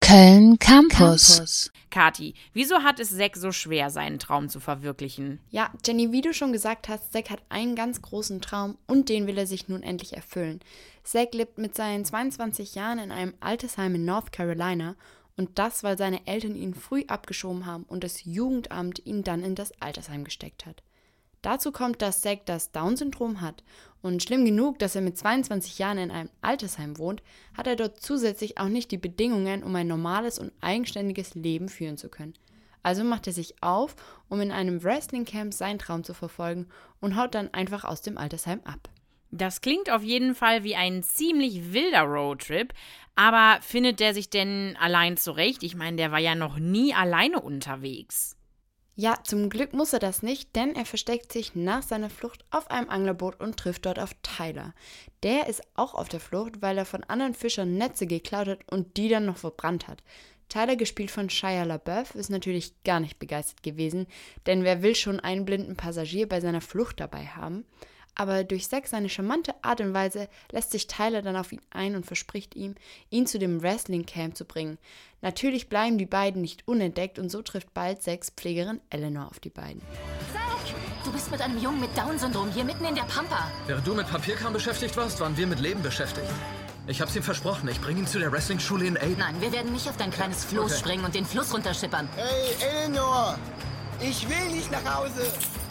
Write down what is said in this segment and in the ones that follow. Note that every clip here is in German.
Köln Campus. Kathi, wieso hat es Zack so schwer, seinen Traum zu verwirklichen? Ja, Jenny, wie du schon gesagt hast, Zack hat einen ganz großen Traum und den will er sich nun endlich erfüllen. Zack lebt mit seinen 22 Jahren in einem Altersheim in North Carolina und das, weil seine Eltern ihn früh abgeschoben haben und das Jugendamt ihn dann in das Altersheim gesteckt hat. Dazu kommt, dass Zack das Down-Syndrom hat und schlimm genug, dass er mit 22 Jahren in einem Altersheim wohnt, hat er dort zusätzlich auch nicht die Bedingungen, um ein normales und eigenständiges Leben führen zu können. Also macht er sich auf, um in einem Wrestling-Camp seinen Traum zu verfolgen und haut dann einfach aus dem Altersheim ab. Das klingt auf jeden Fall wie ein ziemlich wilder Roadtrip, aber findet der sich denn allein zurecht? Ich meine, der war ja noch nie alleine unterwegs. Ja, zum Glück muss er das nicht, denn er versteckt sich nach seiner Flucht auf einem Anglerboot und trifft dort auf Tyler. Der ist auch auf der Flucht, weil er von anderen Fischern Netze geklaut hat und die dann noch verbrannt hat. Tyler, gespielt von Shia LaBeouf, ist natürlich gar nicht begeistert gewesen, denn wer will schon einen blinden Passagier bei seiner Flucht dabei haben? Aber durch Zack seine charmante Art und Weise lässt sich Tyler dann auf ihn ein und verspricht ihm, ihn zu dem Wrestling-Camp zu bringen. Natürlich bleiben die beiden nicht unentdeckt und so trifft bald Zacks Pflegerin Eleanor auf die beiden. Zack, du bist mit einem Jungen mit Down-Syndrom hier mitten in der Pampa. Während du mit Papierkram beschäftigt warst, waren wir mit Leben beschäftigt. Ich hab's ihm versprochen, ich bringe ihn zu der Wrestling-Schule in Aden. Nein, wir werden nicht auf dein kleines Floß springen und den Fluss runterschippern. Hey, Eleanor! Ich will nicht nach Hause!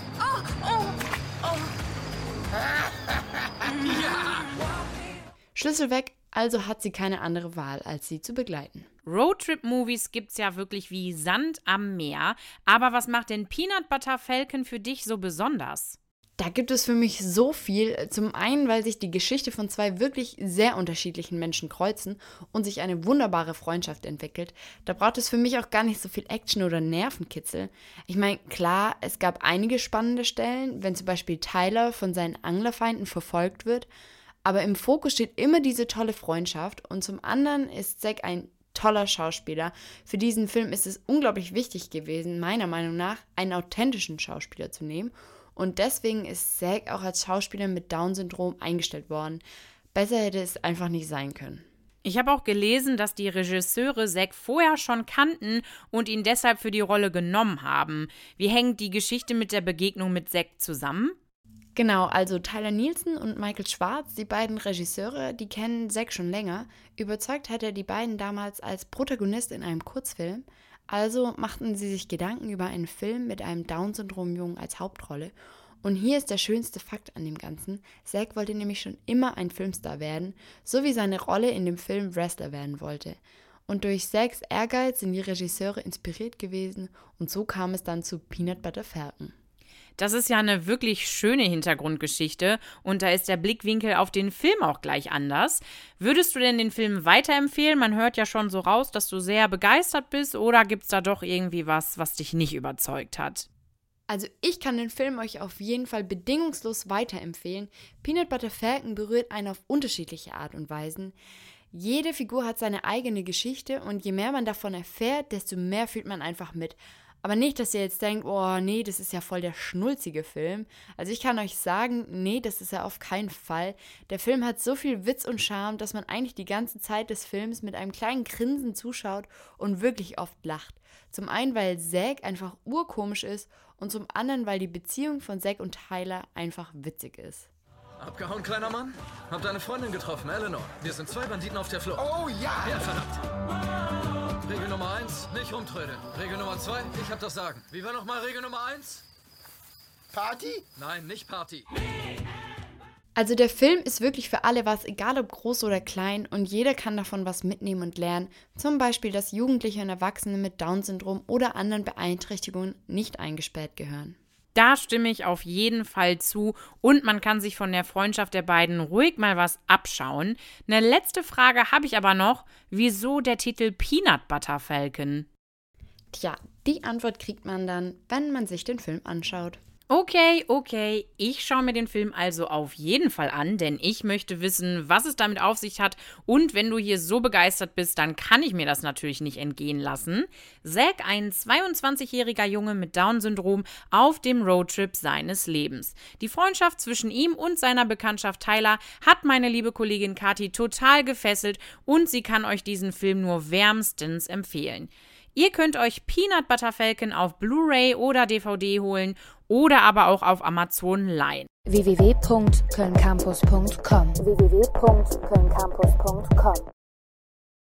Schlüssel weg, also hat sie keine andere Wahl, als sie zu begleiten. Roadtrip-Movies gibt's ja wirklich wie Sand am Meer. Aber was macht denn Peanut Butter Falcon für dich so besonders? Da gibt es für mich so viel. Zum einen, weil sich die Geschichte von zwei wirklich sehr unterschiedlichen Menschen kreuzen und sich eine wunderbare Freundschaft entwickelt. Da braucht es für mich auch gar nicht so viel Action oder Nervenkitzel. Ich meine, klar, es gab einige spannende Stellen, wenn zum Beispiel Tyler von seinen Anglerfeinden verfolgt wird. Aber im Fokus steht immer diese tolle Freundschaft. Und zum anderen ist Zack ein toller Schauspieler. Für diesen Film ist es unglaublich wichtig gewesen, meiner Meinung nach, einen authentischen Schauspieler zu nehmen. Und deswegen ist Zack auch als Schauspieler mit Down-Syndrom eingestellt worden. Besser hätte es einfach nicht sein können. Ich habe auch gelesen, dass die Regisseure Zack vorher schon kannten und ihn deshalb für die Rolle genommen haben. Wie hängt die Geschichte mit der Begegnung mit Zack zusammen? Genau, also Tyler Nielsen und Michael Schwartz, die beiden Regisseure, die kennen Zack schon länger. Überzeugt hat er die beiden damals als Protagonist in einem Kurzfilm. Also machten sie sich Gedanken über einen Film mit einem Down-Syndrom-Jungen als Hauptrolle. Und hier ist der schönste Fakt an dem Ganzen. Zack wollte nämlich schon immer ein Filmstar werden, so wie seine Rolle in dem Film Wrestler werden wollte. Und durch Zacks Ehrgeiz sind die Regisseure inspiriert gewesen und so kam es dann zu Peanut Butter Falcon. Das ist ja eine wirklich schöne Hintergrundgeschichte und da ist der Blickwinkel auf den Film auch gleich anders. Würdest du denn den Film weiterempfehlen? Man hört ja schon so raus, dass du sehr begeistert bist oder gibt es da doch irgendwie was dich nicht überzeugt hat? Also ich kann den Film euch auf jeden Fall bedingungslos weiterempfehlen. Peanut Butter Falcon berührt einen auf unterschiedliche Art und Weisen. Jede Figur hat seine eigene Geschichte und je mehr man davon erfährt, desto mehr fühlt man einfach mit. Aber nicht, dass ihr jetzt denkt, oh nee, das ist ja voll der schnulzige Film. Also ich kann euch sagen, nee, das ist er auf keinen Fall. Der Film hat so viel Witz und Charme, dass man eigentlich die ganze Zeit des Films mit einem kleinen Grinsen zuschaut und wirklich oft lacht. Zum einen, weil Zack einfach urkomisch ist und zum anderen, weil die Beziehung von Zack und Tyler einfach witzig ist. Abgehauen, kleiner Mann? Hab deine Freundin getroffen, Eleanor. Wir sind 2 Banditen auf der Flucht. Oh ja! Ja, verdammt. Regel Nummer 1, nicht rumtrödeln. Regel Nummer 2, ich hab das Sagen. Wie war nochmal Regel Nummer 1? Party? Nein, nicht Party. Also der Film ist wirklich für alle was, egal ob groß oder klein und jeder kann davon was mitnehmen und lernen. Zum Beispiel, dass Jugendliche und Erwachsene mit Down-Syndrom oder anderen Beeinträchtigungen nicht eingesperrt gehören. Da stimme ich auf jeden Fall zu und man kann sich von der Freundschaft der beiden ruhig mal was abschauen. Eine letzte Frage habe ich aber noch. Wieso der Titel Peanut Butter Falcon? Tja, die Antwort kriegt man dann, wenn man sich den Film anschaut. Okay, ich schaue mir den Film also auf jeden Fall an, denn ich möchte wissen, was es damit auf sich hat. Und wenn du hier so begeistert bist, dann kann ich mir das natürlich nicht entgehen lassen. Zack, ein 22-jähriger Junge mit Down-Syndrom, auf dem Roadtrip seines Lebens. Die Freundschaft zwischen ihm und seiner Bekanntschaft Tyler hat meine liebe Kollegin Kathi total gefesselt und sie kann euch diesen Film nur wärmstens empfehlen. Ihr könnt euch Peanut Butter Falcon auf Blu-ray oder DVD holen oder aber auch auf Amazon leihen. www.kölncampus.com